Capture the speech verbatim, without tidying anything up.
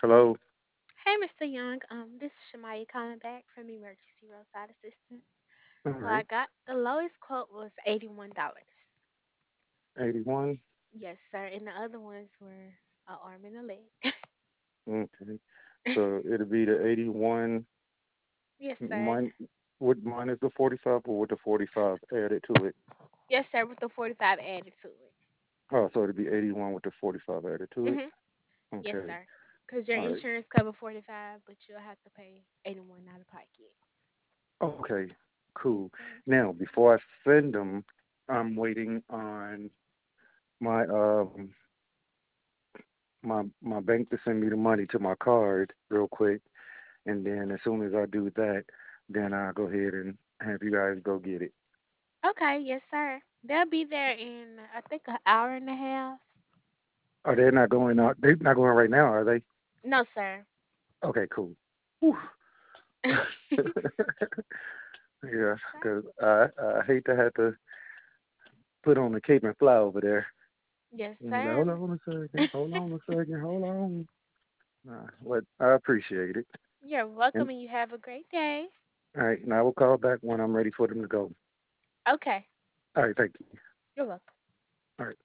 Hello. Hey, mister Young. Um, this is Shamaya calling back from Emergency Roadside Assistance. All So I right. got the lowest quote was eighty-one dollars. eighty-one. Yes, sir. And the other ones were a arm and a leg. Okay. So it'll be the eighty-one Yes, sir. min with minus the forty-five or with the forty-five added to it. Yes, sir. With the forty-five added to it. Oh, so it'll be eighty-one with the forty-five added to it. Mhm. Yes, Okay. sir. Cause your All right. insurance cover forty-five, but you'll have to pay eighty-one out of pocket. Okay. Yes, Cool. sir. Now, before I send them, I'm waiting on my um my my bank to send me the money to my card real quick, and then as soon as I do that, then I'll go ahead and have you guys go get it. Okay. Yes, sir. They'll be there in I think an hour and a half. Are they not going out? They're not going right now, are they? No, sir. Okay, cool. Whew. Yeah, Yes, sir. because I I hate to have to put on the cape and fly over there. Yes, And be like, sir. hold on a second, hold on a second, hold on. Nah, but I appreciate it. You're And welcome and you have a great day. all right, and I will call back when I'm ready for them to go. Okay. All right, thank you. You're welcome. All right.